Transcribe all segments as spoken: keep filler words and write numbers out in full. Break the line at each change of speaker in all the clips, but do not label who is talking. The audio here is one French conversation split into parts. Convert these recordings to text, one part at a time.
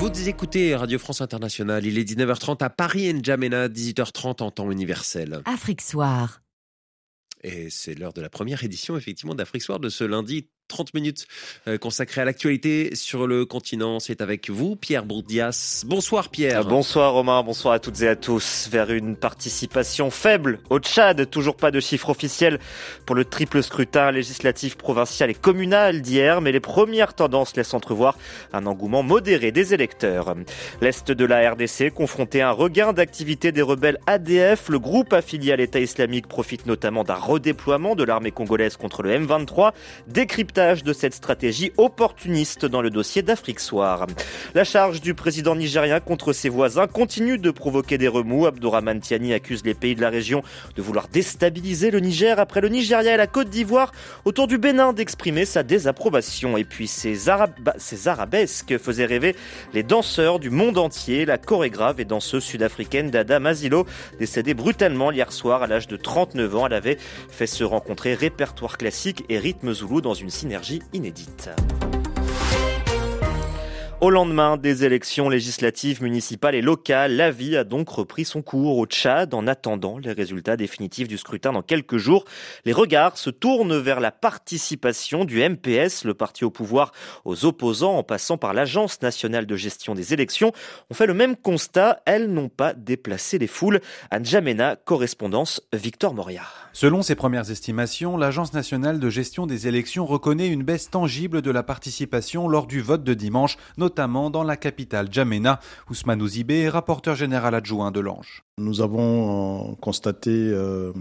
Vous écoutez Radio France Internationale, il est dix-neuf heures trente à Paris, N'Djamena, dix-huit heures trente en temps universel.
Afrique Soir.
Et c'est l'heure de la première édition, effectivement, d'Afrique Soir de ce lundi. trente minutes euh, consacrées à l'actualité sur le continent. C'est avec vous, Pierre Bourdias. Bonsoir, Pierre.
Bonsoir, Romain. Bonsoir à toutes et à tous. Vers une participation faible au Tchad. Toujours pas de chiffre officiel pour le triple scrutin législatif, provincial et communal d'hier. Mais les premières tendances laissent entrevoir un engouement modéré des électeurs. L'Est de la R D C, confronté à un regain d'activité des rebelles A D F. Le groupe affilié à l'État islamique profite notamment d'un redéploiement de l'armée congolaise contre le M vingt-trois. Décryptage de cette stratégie opportuniste dans le dossier d'Afrique Soir. La charge du président nigérien contre ses voisins continue de provoquer des remous. Abdourahmane Tiani accuse les pays de la région de vouloir déstabiliser le Niger après le Nigeria et la Côte d'Ivoire autour du Bénin d'exprimer sa désapprobation. Et puis ces, arab- ces arabesques faisaient rêver les danseurs du monde entier. La chorégraphe et danseuse sud-africaine Dada Mazilo, décédée brutalement hier soir à l'âge de trente-neuf ans. Elle avait fait se rencontrer répertoire classique et rythme zoulou dans une synergie inédite. Au lendemain des élections législatives, municipales et locales, la vie a donc repris son cours au Tchad en attendant les résultats définitifs du scrutin dans quelques jours. Les regards se tournent vers la participation du M P S, le parti au pouvoir, aux opposants, en passant par l'Agence nationale de gestion des élections. On fait le même constat, elles n'ont pas déplacé les foules. À N'Djamena, correspondance Victor Moria.
Selon ses premières estimations, l'Agence nationale de gestion des élections reconnaît une baisse tangible de la participation lors du vote de dimanche, notamment dans la capitale N'Djamena. Ousmane Ouzibé est rapporteur général adjoint de l'Ange.
Nous avons constaté euh,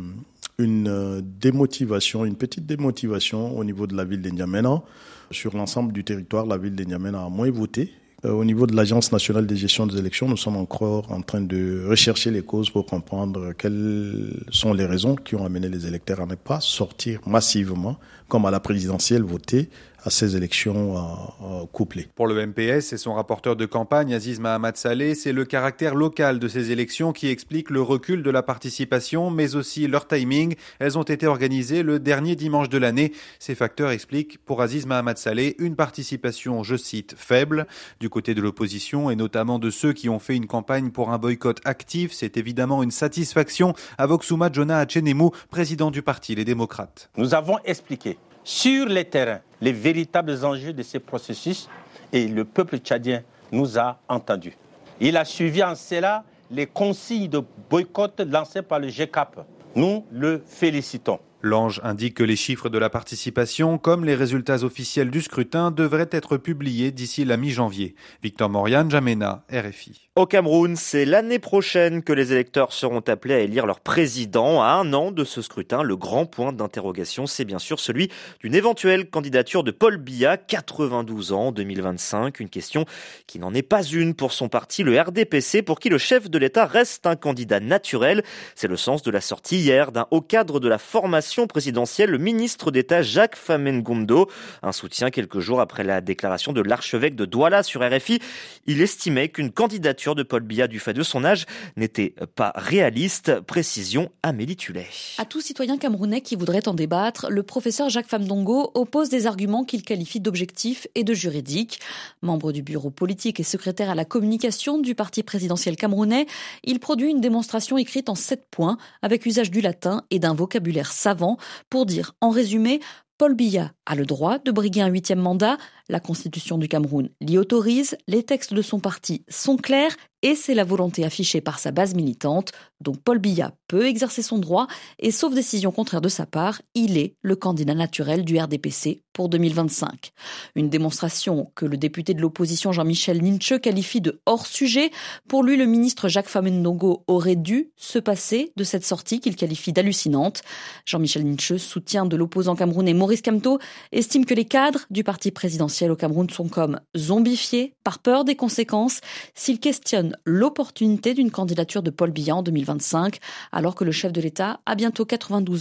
une démotivation, une petite démotivation au niveau de la ville de N'Djamena. Sur l'ensemble du territoire, la ville de N'Djamena a moins voté. Au niveau de l'Agence nationale de gestion des élections, nous sommes encore en train de rechercher les causes pour comprendre quelles sont les raisons qui ont amené les électeurs à ne pas sortir massivement, comme à la présidentielle, voter à ces élections euh, euh, couplées.
Pour le M P S et son rapporteur de campagne, Aziz Mahamat Saleh, c'est le caractère local de ces élections qui explique le recul de la participation, mais aussi leur timing. Elles ont été organisées le dernier dimanche de l'année. Ces facteurs expliquent, pour Aziz Mahamat Saleh, une participation, je cite, faible. Du côté de l'opposition, et notamment de ceux qui ont fait une campagne pour un boycott actif, c'est évidemment une satisfaction. Avoxouma Jonah Achenemou, président du parti Les Démocrates.
Nous avons expliqué sur les terrains les véritables enjeux de ces processus et le peuple tchadien nous a entendus. Il a suivi en cela les consignes de boycott lancées par le G C A P. Nous le félicitons.
L'Ange indique que les chiffres de la participation, comme les résultats officiels du scrutin, devraient être publiés d'ici la mi-janvier. Victor Moria, N'Djamena, R F I.
Au Cameroun, c'est l'année prochaine que les électeurs seront appelés à élire leur président. À un an de ce scrutin, le grand point d'interrogation, c'est bien sûr celui d'une éventuelle candidature de Paul Biya, quatre-vingt-douze ans, en deux mille vingt-cinq. Une question qui n'en est pas une pour son parti, le R D P C, pour qui le chef de l'État reste un candidat naturel. C'est le sens de la sortie hier d'un haut cadre de la formation présidentielle, le ministre d'État Jacques Famengoundo. Un soutien quelques jours après la déclaration de l'archevêque de Douala sur R F I. Il estimait qu'une candidature de Paul Biya du fait de son âge n'était pas réaliste. Précision Amélie Tullet.
À tout citoyen camerounais qui voudrait en débattre, le professeur Jacques Famengoundo oppose des arguments qu'il qualifie d'objectifs et de juridiques. Membre du bureau politique et secrétaire à la communication du parti présidentiel camerounais, il produit une démonstration écrite en sept points avec usage du latin et d'un vocabulaire savant pour dire, en résumé, Paul Biya a le droit de briguer un huitième mandat. La Constitution du Cameroun l'y autorise. Les textes de son parti sont clairs et c'est la volonté affichée par sa base militante. Donc Paul Biya peut exercer son droit et sauf décision contraire de sa part, il est le candidat naturel du R D P C pour deux mille vingt-cinq. Une démonstration que le député de l'opposition Jean-Michel Ninche qualifie de hors-sujet. Pour lui, le ministre Jacques Famengoundo aurait dû se passer de cette sortie qu'il qualifie d'hallucinante. Jean-Michel Ninche, soutien de l'opposant camerounais Maurice Kamto, estime que les cadres du parti présidentiel au Cameroun sont comme zombifiés par peur des conséquences s'ils questionnent l'opportunité d'une candidature de Paul Biya en deux mille vingt-cinq, alors que le chef de l'État a bientôt quatre-vingt-douze ans.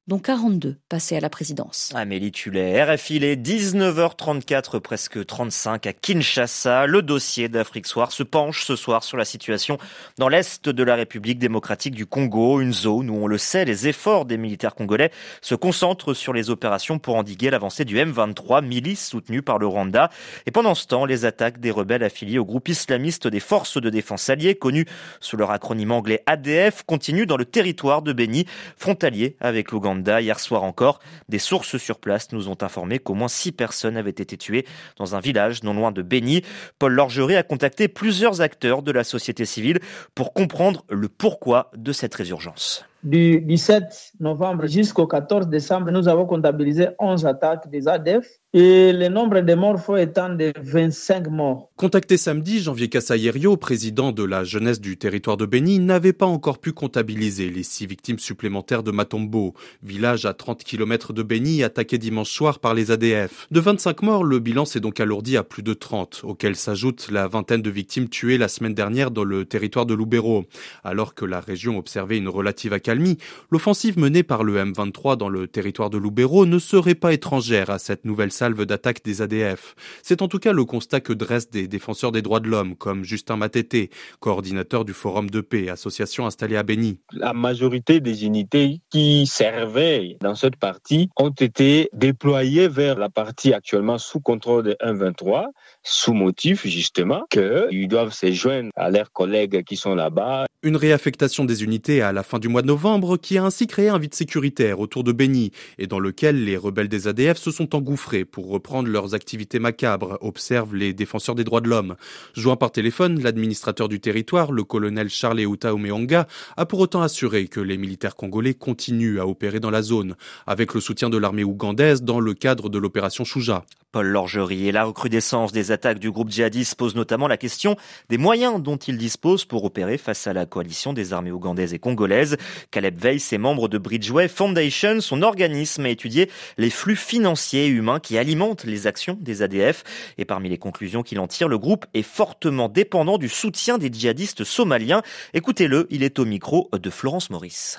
dont quarante-deux passés à la présidence.
Amélie Tullet, R F I, il est dix-neuf heures trente-quatre, presque trente-cinq à Kinshasa. Le dossier d'Afrique Soir se penche ce soir sur la situation dans l'est de la République démocratique du Congo, une zone où, on le sait, les efforts des militaires congolais se concentrent sur les opérations pour endiguer l'avancée du M vingt-trois, milice soutenue par le Rwanda. Et pendant ce temps, les attaques des rebelles affiliés au groupe islamiste des forces de défense alliées, connues sous leur acronyme anglais A D F, continuent dans le territoire de Béni, frontalier avec l'Ouganda. Hier soir encore, des sources sur place nous ont informé qu'au moins six personnes avaient été tuées dans un village non loin de Béni. Paul Lorgerie a contacté plusieurs acteurs de la société civile pour comprendre le pourquoi de cette résurgence.
Du dix-sept novembre jusqu'au quatorze décembre, nous avons comptabilisé onze attaques des A D F et le nombre de morts faux étant de vingt-cinq morts.
Contacté samedi, Janvier Kassayerio, président de la jeunesse du territoire de Béni, n'avait pas encore pu comptabiliser les six victimes supplémentaires de Matombo, village à trente kilomètres de Béni, attaqué dimanche soir par les A D F. De vingt-cinq morts, le bilan s'est donc alourdi à plus de trente, auxquels s'ajoute la vingtaine de victimes tuées la semaine dernière dans le territoire de Lubero. Alors que la région observait une relative accalmie, l'offensive menée par le M vingt-trois dans le territoire de Lubero ne serait pas étrangère à cette nouvelle salve d'attaque des A D F. C'est en tout cas le constat que dressent des défenseurs des droits de l'homme, comme Justin Matete, coordinateur du Forum de paix, association installée à Béni.
La majorité des unités qui servaient dans cette partie ont été déployées vers la partie actuellement sous contrôle de M vingt-trois, sous motif justement qu'ils doivent se joindre à leurs collègues qui sont là-bas.
Une réaffectation des unités à la fin du mois de novembre qui a ainsi créé un vide sécuritaire autour de Béni et dans lequel les rebelles des A D F se sont engouffrés pour reprendre leurs activités macabres, observent les défenseurs des droits de l'homme. Joint par téléphone, l'administrateur du territoire, le colonel Charles Euta Omeonga, a pour autant assuré que les militaires congolais continuent à opérer dans la zone, avec le soutien de l'armée ougandaise dans le cadre de l'opération Shuja.
Paul Lorgerie, et la recrudescence des attaques du groupe djihadiste pose notamment la question des moyens dont il dispose pour opérer face à la coalition des armées ougandaises et congolaises. Caleb Weiss est membre de Bridgeway Foundation. Son organisme a étudié les flux financiers et humains qui alimentent les actions des A D F. Et parmi les conclusions qu'il en tire, le groupe est fortement dépendant du soutien des djihadistes somaliens. Écoutez-le, il est au micro de Florence Maurice.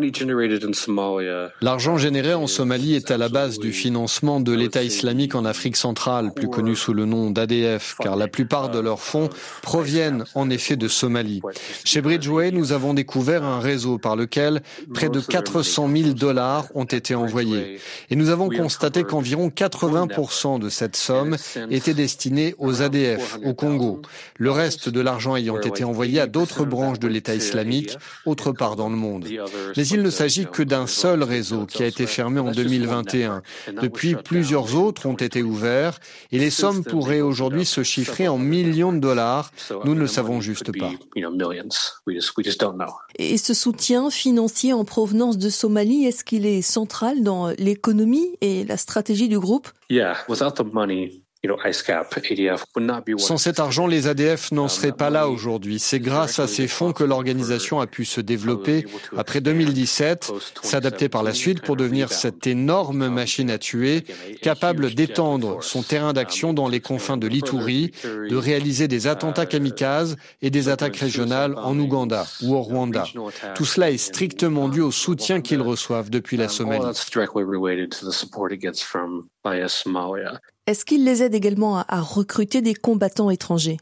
L'argent généré en Somalie est à la base du financement de l'État islamique en Afrique centrale, plus connu sous le nom d'A D F, car la plupart de leurs fonds proviennent en effet de Somalie. Chez Bridgeway, nous avons découvert un réseau par lequel près de quatre cent mille dollars ont été envoyés. Et nous avons constaté qu'environ quatre-vingts pour cent de cette somme était destinée aux A D F, au Congo. Le reste de l'argent ayant été envoyé à d'autres branches de l'État islamique, autre part dans le monde. Mais il ne s'agit que d'un seul réseau qui a été fermé en deux mille vingt et un. Depuis, plusieurs autres ont été ouverts et les sommes pourraient aujourd'hui se chiffrer en millions de dollars. Nous ne le savons juste pas.
Et ce soutien financier en provenance de Somalie, est-ce qu'il est central dans l'économie et la stratégie du groupe?
Sans cet argent, les A D F n'en seraient pas là aujourd'hui. C'est grâce à ces fonds que l'organisation a pu se développer après deux mille dix-sept, s'adapter par la suite pour devenir cette énorme machine à tuer, capable d'étendre son terrain d'action dans les confins de l'Ituri, de réaliser des attentats kamikazes et des attaques régionales en Ouganda ou au Rwanda. Tout cela est strictement dû au soutien qu'ils reçoivent depuis la Somalie.
Est-ce qu'il les aide également à, à recruter des combattants étrangers?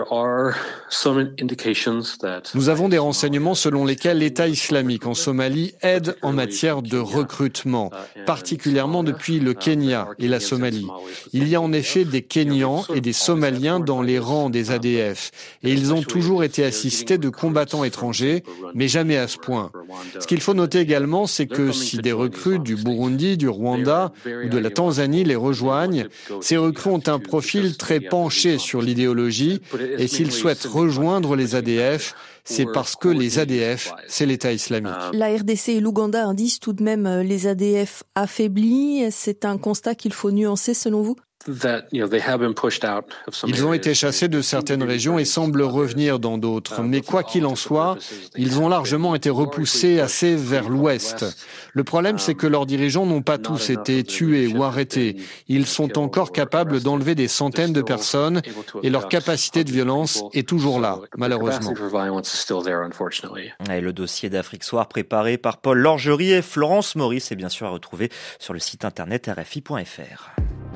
Nous avons des renseignements selon lesquels l'État islamique en Somalie aide en matière de recrutement, particulièrement depuis le Kenya et la Somalie. Il y a en effet des Kenyans et des Somaliens dans les rangs des A D F et ils ont toujours été assistés de combattants étrangers, mais jamais à ce point. Ce qu'il faut noter également, c'est que si des recrues du Burundi, du Rwanda ou de la Tanzanie les rejoignent, ces recrues ont un profil très penché sur l'idéologie. Et s'ils souhaitent rejoindre les A D F, c'est parce que les A D F, c'est l'État islamique.
La R D C et l'Ouganda indicent tout de même les A D F affaiblis. C'est un constat qu'il faut nuancer selon vous ?
Ils ont été chassés de certaines régions et semblent revenir dans d'autres. Mais quoi qu'il en soit, ils ont largement été repoussés assez vers l'ouest. Le problème, c'est que leurs dirigeants n'ont pas tous été tués ou arrêtés. Ils sont encore capables d'enlever des centaines de personnes et leur capacité de violence est toujours là, malheureusement.
Et le dossier d'Afrique Soir préparé par Paul Lorgerie et Florence Maurice est bien sûr à retrouver sur le site internet r f i point f r.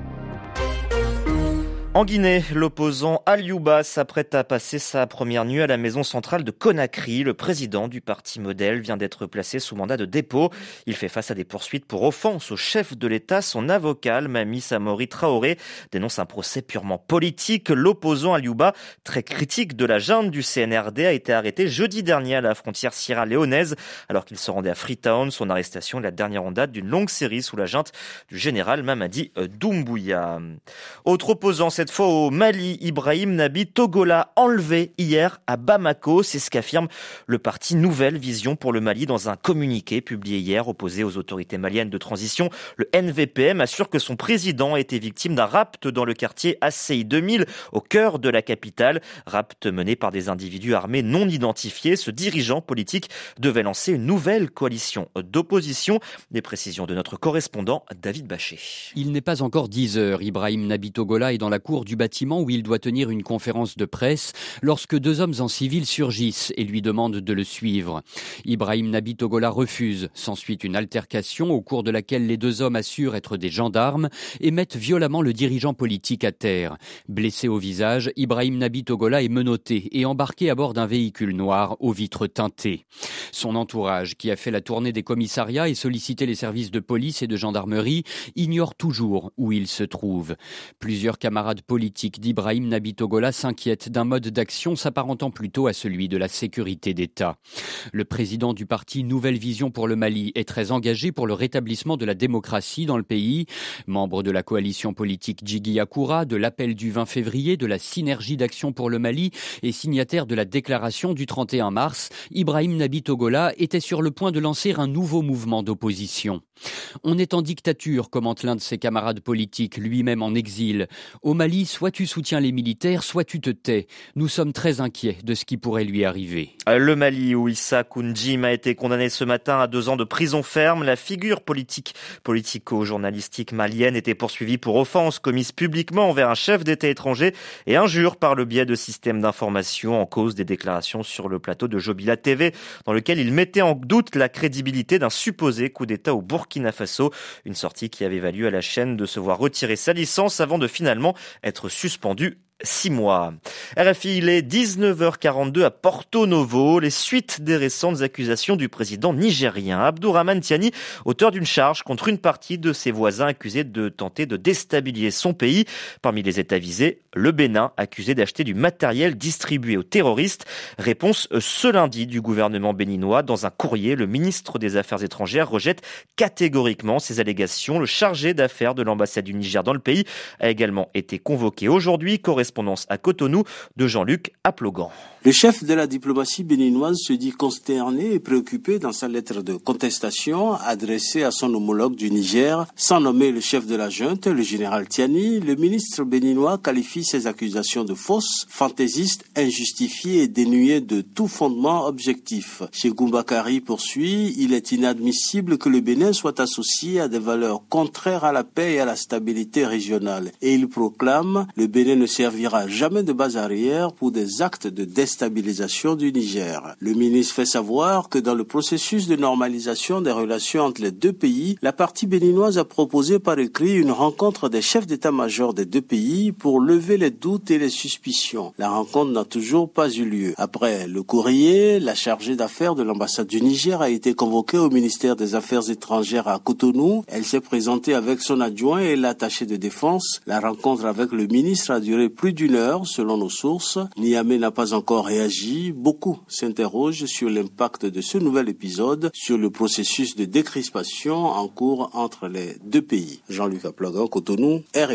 En Guinée, l'opposant Aliouba s'apprête à passer sa première nuit à la maison centrale de Conakry. Le président du parti Modèle vient d'être placé sous mandat de dépôt. Il fait face à des poursuites pour offense au chef de l'État. Son avocat, Mami Samori Traoré, dénonce un procès purement politique. L'opposant Aliouba, très critique de la junte du C N R D, a été arrêté jeudi dernier à la frontière sierra-léonaise alors qu'il se rendait à Freetown. Son arrestation est la dernière en date d'une longue série sous la junte du général Mamadi Doumbouya. Autre opposant, cette fois au Mali, Ibrahim Nabi Togola, enlevé hier à Bamako. C'est ce qu'affirme le parti Nouvelle Vision pour le Mali dans un communiqué publié hier opposé aux autorités maliennes de transition. Le N V P M assure que son président a été victime d'un rapt dans le quartier A C I deux mille, au cœur de la capitale. Rapt mené par des individus armés non identifiés. Ce dirigeant politique devait lancer une nouvelle coalition d'opposition. Des précisions de notre correspondant David Bachet.
Il n'est pas encore dix heures. Ibrahim Nabi Togola est dans la cour du bâtiment où il doit tenir une conférence de presse lorsque deux hommes en civil surgissent et lui demandent de le suivre. Ibrahim Nabi Togola refuse. S'ensuit une altercation au cours de laquelle les deux hommes assurent être des gendarmes et mettent violemment le dirigeant politique à terre. Blessé au visage, Ibrahim Nabi Togola est menotté et embarqué à bord d'un véhicule noir aux vitres teintées. Son entourage, qui a fait la tournée des commissariats et sollicité les services de police et de gendarmerie, ignore toujours où il se trouve. Plusieurs camarades politique d'Ibrahim Nabi Togola s'inquiète d'un mode d'action s'apparentant plutôt à celui de la sécurité d'État. Le président du parti Nouvelle Vision pour le Mali est très engagé pour le rétablissement de la démocratie dans le pays. Membre de la coalition politique Djigui Yakoura, de l'appel du vingt février, de la synergie d'action pour le Mali et signataire de la déclaration du trente et un mars, Ibrahim Nabi Togola était sur le point de lancer un nouveau mouvement d'opposition. On est en dictature, commente l'un de ses camarades politiques, lui-même en exil. Au Mali, soit tu soutiens les militaires, soit tu te tais. Nous sommes très inquiets de ce qui pourrait lui arriver.
Le Mali, où Issa Kounjim a été condamné ce matin à deux ans de prison ferme. La figure politique, politico-journalistique malienne était poursuivie pour offense commise publiquement envers un chef d'État étranger et injure par le biais de systèmes d'information en cause des déclarations sur le plateau de Jobila T V, dans lequel il mettait en doute la crédibilité d'un supposé coup d'État au Burkina Faso. Une sortie qui avait valu à la chaîne de se voir retirer sa licence avant de finalement être suspendu six mois. R F I, il est dix-neuf heures quarante-deux à Porto Novo. Les suites des récentes accusations du président nigérien Abdourahmane Tiani, auteur d'une charge contre une partie de ses voisins accusés de tenter de déstabiliser son pays. Parmi les États visés, le Bénin, accusé d'acheter du matériel distribué aux terroristes. Réponse ce lundi du gouvernement béninois. Dans un courrier, le ministre des Affaires étrangères rejette catégoriquement ces allégations. Le chargé d'affaires de l'ambassade du Niger dans le pays a également été convoqué aujourd'hui. Correspondance à Cotonou de Jean-Luc Aplogan.
Le chef de la diplomatie béninoise se dit consterné et préoccupé dans sa lettre de contestation adressée à son homologue du Niger. Sans nommer le chef de la junte, le général Tiani, le ministre béninois qualifie ces accusations de fausses, fantaisistes, injustifiées et dénuées de tout fondement objectif. Cheikh Bakary poursuit, il est inadmissible que le Bénin soit associé à des valeurs contraires à la paix et à la stabilité régionale. Et il proclame, le Bénin ne servira jamais de base arrière pour des actes de déstabilisation du Niger. Le ministre fait savoir que dans le processus de normalisation des relations entre les deux pays, la partie béninoise a proposé par écrit une rencontre des chefs d'état-major des deux pays pour lever les doutes et les suspicions. La rencontre n'a toujours pas eu lieu. Après le courrier, la chargée d'affaires de l'ambassade du Niger a été convoquée au ministère des Affaires étrangères à Cotonou. Elle s'est présentée avec son adjoint et l'attaché de défense. La rencontre avec le ministre a duré plus d'une heure, selon nos sources. Niamey n'a pas encore réagi. Beaucoup s'interrogent sur l'impact de ce nouvel épisode sur le processus de décrispation en cours entre les deux pays. Jean-Luc Aplogan, Cotonou, R F I.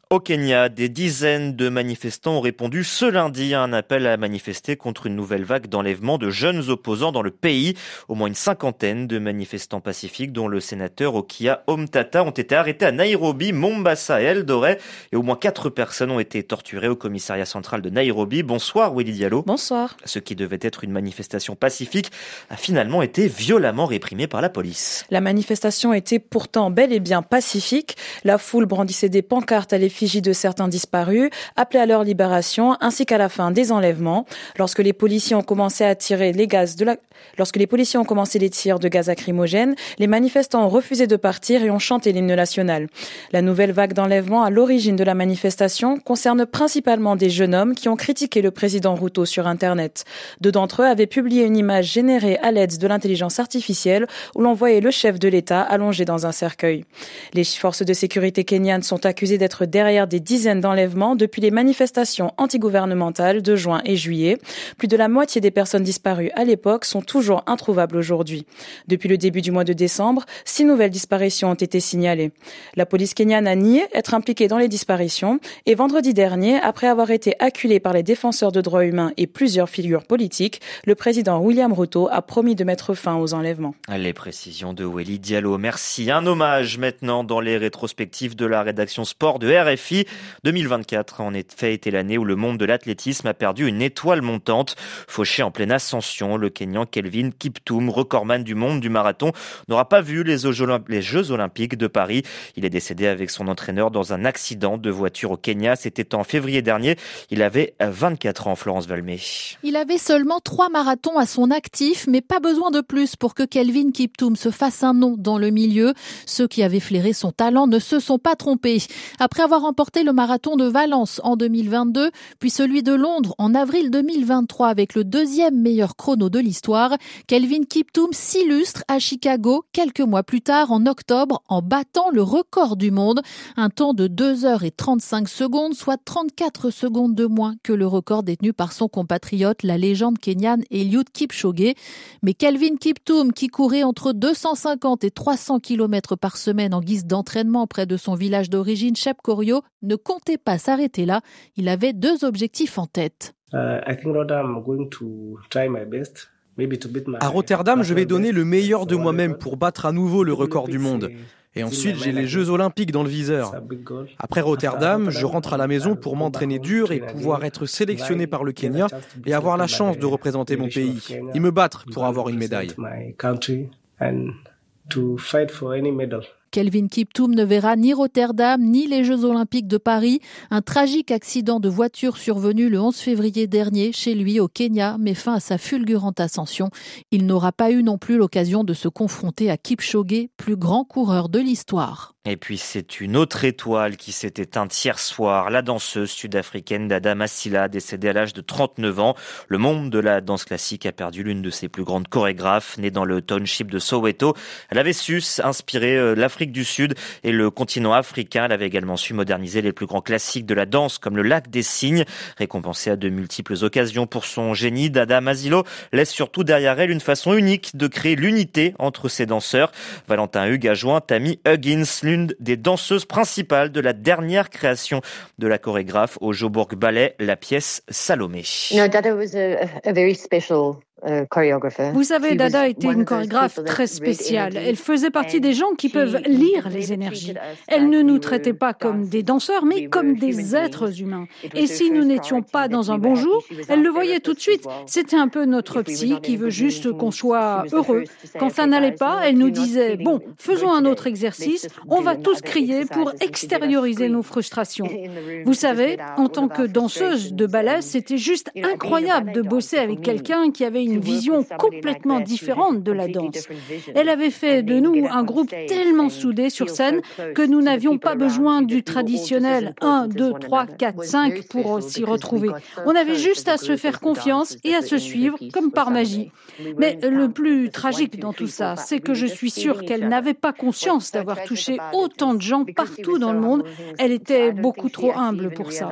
Au Kenya, des dizaines de manifestants ont répondu ce lundi à un appel à manifester contre une nouvelle vague d'enlèvement de jeunes opposants dans le pays. Au moins une cinquantaine de manifestants pacifiques, dont le sénateur Okia Omtata, ont été arrêtés à Nairobi, Mombasa et Eldoret. Et au moins quatre personnes ont été torturées au commissariat central de Nairobi. Bonsoir Willy Diallo.
Bonsoir.
Ce qui devait être une manifestation pacifique a finalement été violemment réprimé par la police.
La manifestation était pourtant bel et bien pacifique. La foule brandissait des pancartes à l'effigie de certains disparus, appelait à leur libération, ainsi qu'à la fin des enlèvements. Lorsque les policiers ont commencé à tirer les gaz de la... Lorsque les policiers ont commencé les tirs de gaz lacrymogène, les manifestants ont refusé de partir et ont chanté l'hymne national. La nouvelle vague d'enlèvements à l'origine de la manifestation concerne principalement des jeunes hommes qui ont critiqué le président Ruto sur Internet. Deux d'entre eux avaient publié une image générée à l'aide de l'intelligence artificielle où l'on voyait le chef de l'État allongé dans un cercueil. Les forces de sécurité kenyanes sont accusées d'être derrière des dizaines d'enlèvements depuis les manifestations antigouvernementales de juin et juillet. Plus de la moitié des personnes disparues à l'époque sont toujours introuvables aujourd'hui. Depuis le début du mois de décembre, six nouvelles disparitions ont été signalées. La police kenyane a nié être impliquée dans les disparitions et vendredi dernier, après avoir été acculé par les défenseurs de droits humains et plusieurs figures politiques, le président William Ruto a promis de mettre fin aux enlèvements.
Les précisions de Willy Diallo. Merci. Un hommage maintenant dans les rétrospectives de la rédaction sport de R F I. deux mille vingt-quatre, en effet, était l'année où le monde de l'athlétisme a perdu une étoile montante. Fauché en pleine ascension, le Kenyan Kelvin Kiptum, recordman du monde du marathon, n'aura pas vu les Jeux Olympiques de Paris. Il est décédé avec son entraîneur dans un accident de voiture au Kenya. C'était en février dernier. Il avait vingt-quatre ans, Florence Valmé.
Il avait seulement trois marathons à son actif, mais pas besoin de plus pour que Kelvin Kiptum se fasse un nom dans le milieu. Ceux qui avaient flairé son talent ne se sont pas trompés. Après avoir remporté le marathon de Valence en deux mille vingt-deux, puis celui de Londres en avril deux mille vingt-trois avec le deuxième meilleur chrono de l'histoire, Kelvin Kiptum s'illustre à Chicago quelques mois plus tard en octobre en battant le record du monde, un temps de deux heures trente-cinq secondes, soit trente-quatre secondes de moins que le record détenu par son compatriote, la légende kenyane Eliud Kipchoge. Mais Kelvin Kiptum, qui courait entre deux cent cinquante et trois cents kilomètres par semaine en guise d'entraînement près de son village d'origine, Chepkorio, ne comptait pas s'arrêter là. Il avait deux objectifs en tête.
Uh, I think that I'm going to try my best.
À Rotterdam, je vais donner le meilleur de moi-même pour battre à nouveau le record du monde. Et ensuite, j'ai les Jeux Olympiques dans le viseur. Après Rotterdam, je rentre à la maison pour m'entraîner dur et pouvoir être sélectionné par le Kenya et avoir la chance de représenter mon pays et me battre pour avoir une médaille.
Kelvin Kiptum ne verra ni Rotterdam ni les Jeux Olympiques de Paris. Un tragique accident de voiture survenu le onze février dernier chez lui au Kenya met fin à sa fulgurante ascension. Il n'aura pas eu non plus l'occasion de se confronter à Kipchoge, plus grand coureur de l'histoire.
Et puis c'est une autre étoile qui s'est éteinte hier soir, la danseuse sud-africaine Dada Masila, décédée à l'âge de trente-neuf ans. Le monde de la danse classique a perdu l'une de ses plus grandes chorégraphes, née dans le township de Soweto. Elle avait su inspirer l'Afrique du Sud et le continent africain. Elle avait également su moderniser les plus grands classiques de la danse, comme le Lac des Cygnes. Récompensée à de multiples occasions pour son génie, Dada Masilo laisse surtout derrière elle une façon unique de créer l'unité entre ses danseurs. Valentin Hug a joint Tammy Huggins, l'une des danseuses principales de la dernière création de la chorégraphe au Joburg Ballet, la pièce Salomé.
No, Dada was a, a very special
Vous savez, Dada était une chorégraphe très spéciale. Elle faisait partie des gens qui peuvent lire les énergies. Elle ne nous traitait pas comme des danseurs, mais comme des êtres humains. Et si nous n'étions pas dans un bon jour, elle le voyait tout de suite. C'était un peu notre psy qui veut juste qu'on soit heureux. Quand ça n'allait pas, elle nous disait « Bon, faisons un autre exercice, on va tous crier pour extérioriser nos frustrations. » Vous savez, en tant que danseuse de ballet, c'était juste incroyable de bosser avec quelqu'un qui avait une vision complètement différente de la danse. Elle avait fait de nous un groupe tellement soudé sur scène que nous n'avions pas besoin du traditionnel un, deux, trois, quatre, cinq pour s'y retrouver. On avait juste à se faire confiance et à se suivre comme par magie. Mais le plus tragique dans tout ça, c'est que je suis sûre qu'elle n'avait pas conscience d'avoir touché autant de gens partout dans le monde. Elle était beaucoup trop humble pour ça.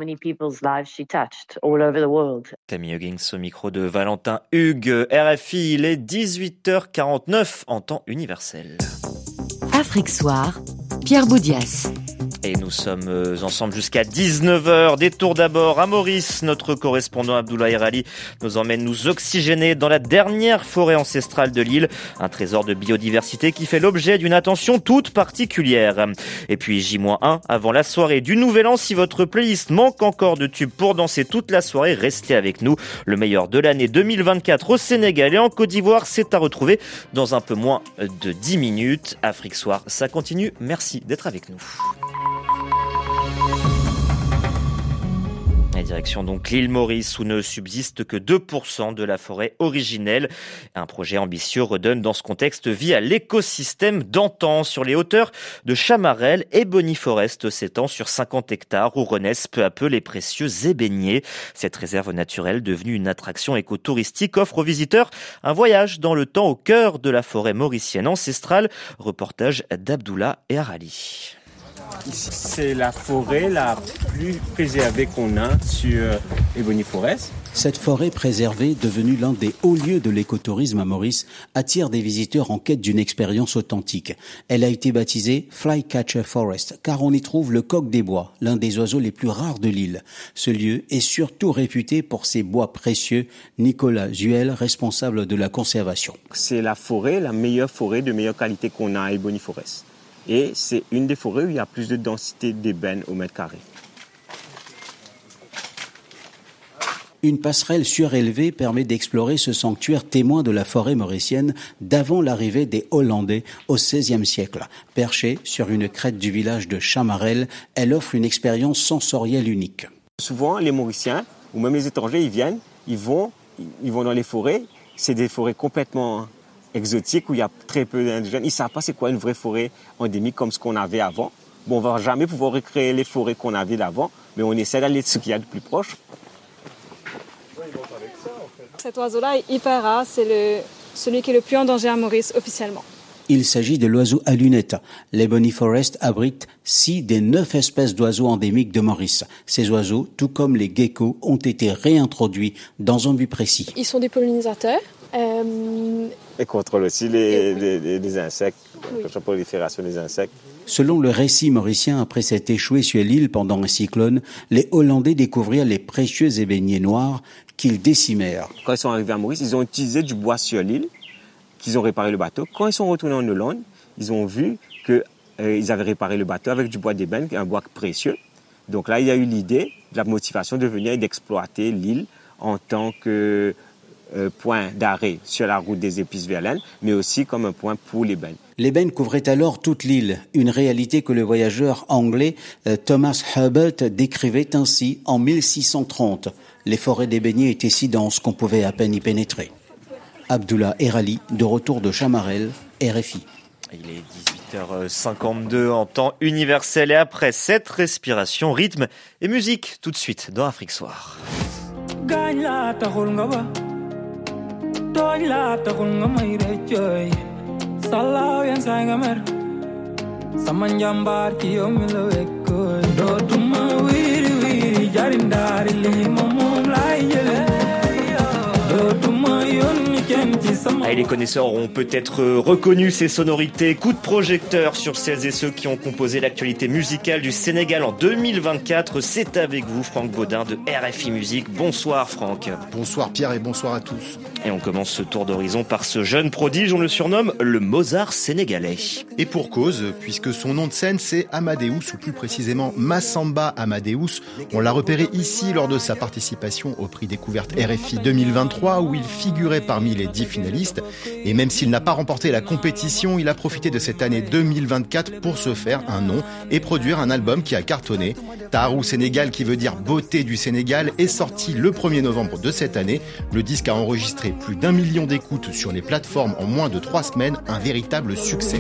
Tammy Huggins au micro de Valentin Hugues. R F I, il est dix-huit heures quarante-neuf en temps universel.
Afrique Soir, Pierre Boudias.
Et nous sommes ensemble jusqu'à dix-neuf heures. Détour d'abord à Maurice. Notre correspondant Abdoulaye Rali nous emmène nous oxygéner dans la dernière forêt ancestrale de l'île. Un trésor de biodiversité qui fait l'objet d'une attention toute particulière. Et puis J un avant la soirée du Nouvel An. Si votre playlist manque encore de tubes pour danser toute la soirée, restez avec nous. Le meilleur de l'année deux mille vingt-quatre au Sénégal et en Côte d'Ivoire, c'est à retrouver dans un peu moins de dix minutes. Afrique Soir, ça continue. Merci d'être avec nous. La direction donc l'île Maurice où ne subsiste que deux pour cent de la forêt originelle. Un projet ambitieux redonne dans ce contexte vie à l'écosystème d'antan. Sur les hauteurs de Chamarel, Ebony Forest s'étend sur cinquante hectares où renaissent peu à peu les précieux ébéniers. Cette réserve naturelle devenue une attraction écotouristique offre aux visiteurs un voyage dans le temps au cœur de la forêt mauricienne ancestrale. Reportage d'Abdoula et Arali.
C'est la forêt la plus préservée qu'on a sur Ebony Forest.
Cette forêt préservée, devenue l'un des hauts lieux de l'écotourisme à Maurice, attire des visiteurs en quête d'une expérience authentique. Elle a été baptisée Flycatcher Forest, car on y trouve le coq des bois, l'un des oiseaux les plus rares de l'île. Ce lieu est surtout réputé pour ses bois précieux. Nicolas Zuel, responsable de la conservation.
C'est la forêt, la meilleure forêt de meilleure qualité qu'on a à Ebony Forest. Et c'est une des forêts où il y a plus de densité d'ébène au mètre carré.
Une passerelle surélevée permet d'explorer ce sanctuaire témoin de la forêt mauricienne d'avant l'arrivée des Hollandais au seizième siècle. Perchée sur une crête du village de Chamarel, elle offre une expérience sensorielle unique.
Souvent, les Mauriciens, ou même les étrangers, ils viennent, ils vont, ils vont dans les forêts. C'est des forêts complètement exotiques où il y a très peu d'indigènes. Ils ne savent pas c'est quoi une vraie forêt endémique comme ce qu'on avait avant. Bon, on ne va jamais pouvoir recréer les forêts qu'on avait d'avant, mais on essaie d'aller de ce qu'il y a de plus proche.
Cet oiseau-là est hyper rare, c'est le, celui qui est le plus en danger à Maurice officiellement.
Il s'agit de l'oiseau à lunettes. L'Ebony Forest abrite six des neuf espèces d'oiseaux endémiques de Maurice. Ces oiseaux, tout comme les geckos, ont été réintroduits dans un but précis.
Ils sont des pollinisateurs. Euh...
Et contrôlent aussi les, les, les, les insectes, oui. La prolifération des insectes.
Selon le récit mauricien, après s'être échoué sur l'île pendant un cyclone, les Hollandais découvrirent les précieux ébéniers noirs qu'ils décimèrent.
Quand ils sont arrivés à Maurice, ils ont utilisé du bois sur l'île, qu'ils ont réparé le bateau. Quand ils sont retournés en Hollande, ils ont vu qu'ils euh, avaient réparé le bateau avec du bois d'ébène, un bois précieux. Donc là, il y a eu l'idée, la motivation de venir et d'exploiter l'île en tant que euh, point d'arrêt sur la route des épices Verlaine, mais aussi comme un point pour l'ébène.
L'ébène couvrait alors toute l'île, une réalité que le voyageur anglais euh, Thomas Herbert décrivait ainsi en mille six cent trente. Les forêts d'ébéniers étaient si denses qu'on pouvait à peine y pénétrer. Abdoula Erali, de retour de Chamarel, R F I.
Il est dix-huit heures cinquante-deux en temps universel et après cette respiration, rythme et musique tout de suite dans Afrique Soir. Ah, et les connaisseurs auront peut-être reconnu ces sonorités. Coup de projecteur sur celles et ceux qui ont composé l'actualité musicale du Sénégal en deux mille vingt-quatre. C'est avec vous, Franck Baudin de R F I Musique. Bonsoir Franck.
Bonsoir Pierre et bonsoir à tous.
Et on commence ce tour d'horizon par ce jeune prodige, on le surnomme le Mozart sénégalais.
Et pour cause, puisque son nom de scène c'est Amadeus, ou plus précisément Massamba Amadeus. On l'a repéré ici lors de sa participation au prix découverte R F I deux mille vingt-trois où il figurait parmi les dix finalistes. Et même s'il n'a pas remporté la compétition, il a profité de cette année deux mille vingt-quatre pour se faire un nom et produire un album qui a cartonné. Taarou Sénégal, qui veut dire beauté du Sénégal, est sorti le premier novembre de cette année. Le disque a enregistré plus d'un million d'écoutes sur les plateformes en moins de trois semaines, un véritable succès.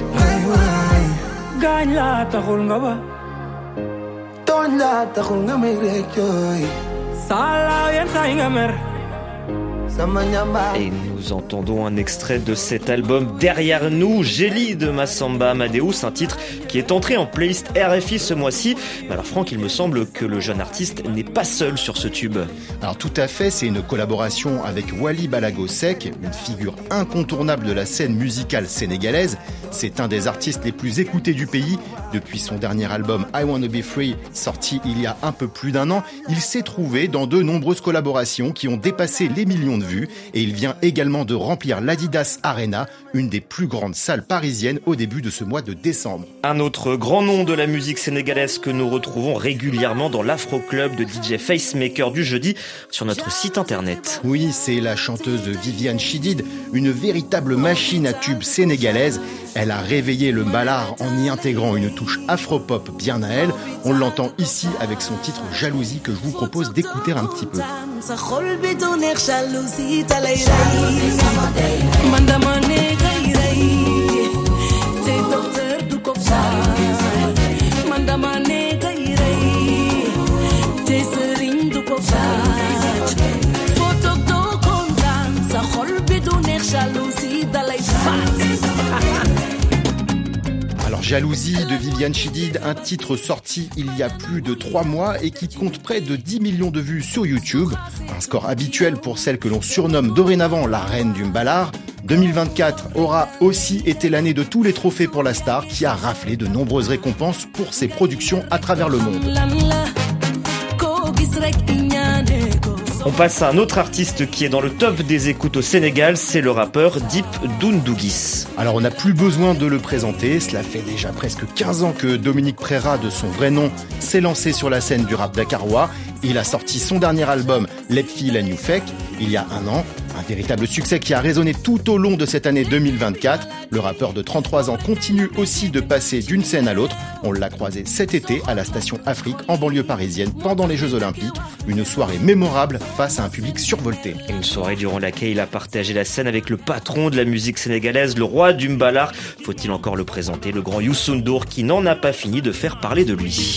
Et nous entendons un extrait de cet album derrière nous, Gélie de Massamba Amadeus, un titre qui est entré en playlist R F I ce mois-ci. Mais alors Franck, il me semble que le jeune artiste n'est pas seul sur ce tube.
Alors tout à fait, c'est une collaboration avec Wally Balago Seck, une figure incontournable de la scène musicale sénégalaise. C'est un des artistes les plus écoutés du pays, Depuis son dernier album I Wanna Be Free, sorti il y a un peu plus d'un an, il s'est trouvé dans de nombreuses collaborations qui ont dépassé les millions de vues et il vient également de remplir l'Adidas Arena, une des plus grandes salles parisiennes au début de ce mois de décembre.
Un autre grand nom de la musique sénégalaise que nous retrouvons régulièrement dans l'Afro Club de D J Facemaker du jeudi sur notre site internet.
Oui, c'est la chanteuse Viviane Chidid, une véritable machine à tubes sénégalaise. Elle a réveillé le ballard en y intégrant une touche afro-pop bien à elle. On l'entend ici avec son titre Jalousie que je vous propose d'écouter un petit peu. Alors Jalousie de Viviane Chidid, un titre sorti il y a plus de trois mois et qui compte près de dix millions de vues sur YouTube. Un score habituel pour celle que l'on surnomme dorénavant la reine du mballard. deux mille vingt-quatre aura aussi été l'année de tous les trophées pour la star qui a raflé de nombreuses récompenses pour ses productions à travers le monde.
On passe à un autre artiste qui est dans le top des écoutes au Sénégal, c'est le rappeur Dip Doundou Guiss.
Alors on n'a plus besoin de le présenter, cela fait déjà presque quinze ans que Dominique Préra, de son vrai nom, s'est lancé sur la scène du rap dakarois. Il a sorti son dernier album, Lepfi La New Fake, il y a un an. Un véritable succès qui a résonné tout au long de cette année deux mille vingt-quatre. Le rappeur de trente-trois ans continue aussi de passer d'une scène à l'autre. On l'a croisé cet été à la station Afrique en banlieue parisienne pendant les Jeux Olympiques. Une soirée mémorable face à un public survolté.
Une soirée durant laquelle il a partagé la scène avec le patron de la musique sénégalaise, le roi du mballard. Faut-il encore le présenter, le grand Youssou N'Dour qui n'en a pas fini de faire parler de lui.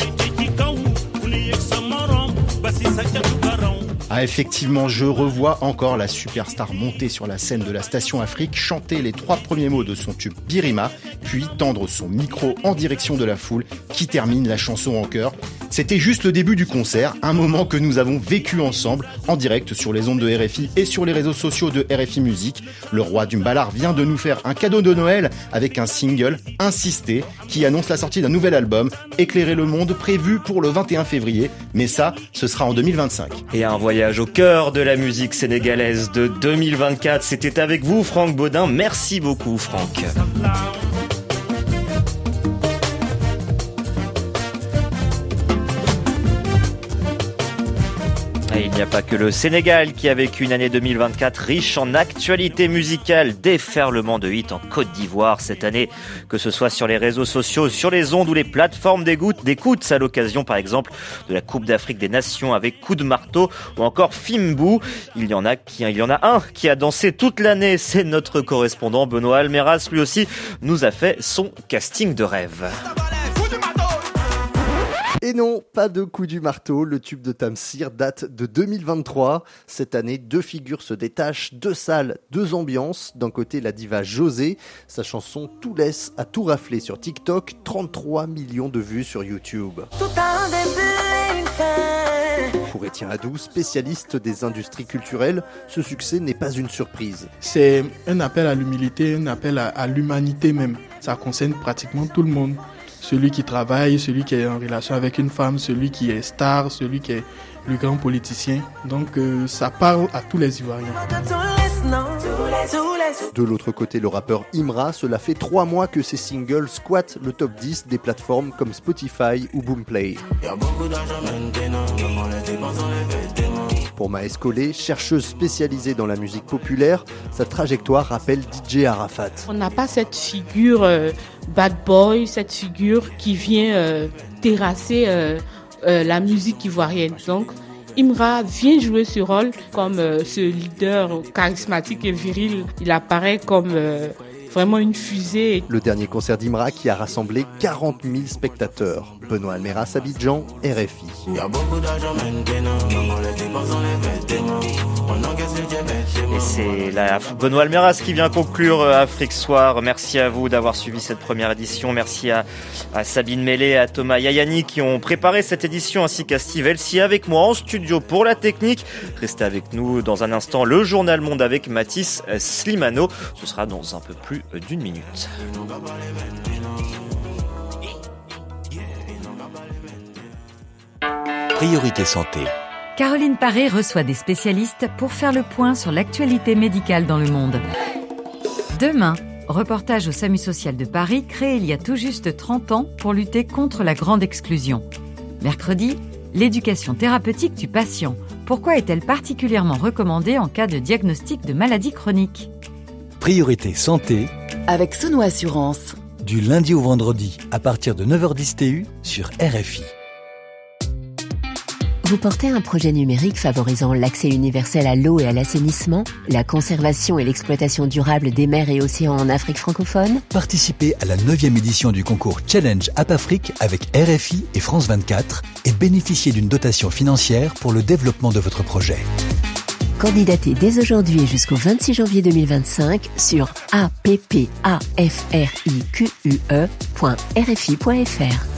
Ah effectivement, je revois encore la superstar monter sur la scène de la station Afrique, chanter les trois premiers mots de son tube Birima, puis tendre son micro en direction de la foule qui termine la chanson en chœur. C'était juste le début du concert, un moment que nous avons vécu ensemble, en direct sur les ondes de R F I et sur les réseaux sociaux de R F I Musique. Le roi du mballard vient de nous faire un cadeau de Noël avec un single, Insisté, qui annonce la sortie d'un nouvel album, Éclairer le monde, prévu pour le vingt et un février. Mais ça, ce sera en deux mille vingt-cinq.
Et un voyage au cœur de la musique sénégalaise de deux mille vingt-quatre, c'était avec vous, Franck Baudin. Merci beaucoup, Franck. Et il n'y a pas que le Sénégal qui a vécu une année deux mille vingt-quatre riche en actualité musicale, déferlement de hits en Côte d'Ivoire cette année, que ce soit sur les réseaux sociaux, sur les ondes ou les plateformes d'écoute, à l'occasion par exemple de la Coupe d'Afrique des Nations avec Coup de marteau ou encore Fimbou. Il y en a qui, il y en a un qui a dansé toute l'année, c'est notre correspondant Benoît Almeras, lui aussi nous a fait son casting de rêve.
Et non, pas de coup du marteau, le tube de Tamsir date de deux mille vingt-trois. Cette année, deux figures se détachent, deux salles, deux ambiances. D'un côté, la diva José, sa chanson Tout laisse a tout raflé sur TikTok, trente-trois millions de vues sur YouTube. Pour Étienne Hadou, spécialiste des industries culturelles, ce succès n'est pas une surprise.
C'est un appel à l'humilité, un appel à, à l'humanité même. Ça concerne pratiquement tout le monde. Celui qui travaille, celui qui est en relation avec une femme, celui qui est star, celui qui est le grand politicien. Donc euh, ça parle à tous les Ivoiriens.
De l'autre côté, le rappeur Imra, cela fait trois mois que ses singles squattent le top dix des plateformes comme Spotify ou Boomplay. Pour Maës Collet, chercheuse spécialisée dans la musique populaire, sa trajectoire rappelle D J Arafat.
On n'a pas cette figure euh, bad boy, cette figure qui vient euh, terrasser euh, euh, la musique ivoirienne. Donc, Imra vient jouer ce rôle comme euh, ce leader charismatique et viril. Il apparaît comme euh, vraiment une fusée.
Le dernier concert d'Imra qui a rassemblé quarante mille spectateurs. Benoît Almeras, Abidjan, R F I. Il y a beaucoup d'argent maintenant, maman les dépenses dans les vêtements.
Et c'est la Benoît Almeras qui vient conclure Afrique Soir. Merci à vous d'avoir suivi cette première édition. Merci à, à Sabine Mélé, à Thomas Yayani qui ont préparé cette édition, ainsi qu'à Steve Elsie avec moi en studio pour la technique. Restez avec nous dans un instant, le Journal Monde avec Mathis Slimano. Ce sera dans un peu plus d'une minute.
Priorité Santé.
Caroline Paré reçoit des spécialistes pour faire le point sur l'actualité médicale dans le monde. Demain, reportage au SAMU social de Paris, créé il y a tout juste trente ans pour lutter contre la grande exclusion. Mercredi, l'éducation thérapeutique du patient. Pourquoi est-elle particulièrement recommandée en cas de diagnostic de maladie chronique ?
Priorité Santé
avec Sono Assurance.
Du lundi au vendredi à partir de neuf heures dix T U sur R F I.
Vous portez un projet numérique favorisant l'accès universel à l'eau et à l'assainissement, la conservation et l'exploitation durable des mers et océans en Afrique francophone ?
Participez à la neuvième édition du concours Challenge App Afrique avec R F I et France vingt-quatre et bénéficiez d'une dotation financière pour le développement de votre projet.
Candidatez dès aujourd'hui et jusqu'au vingt-six janvier deux mille vingt-cinq sur appafrique point r f i point r f i point f r.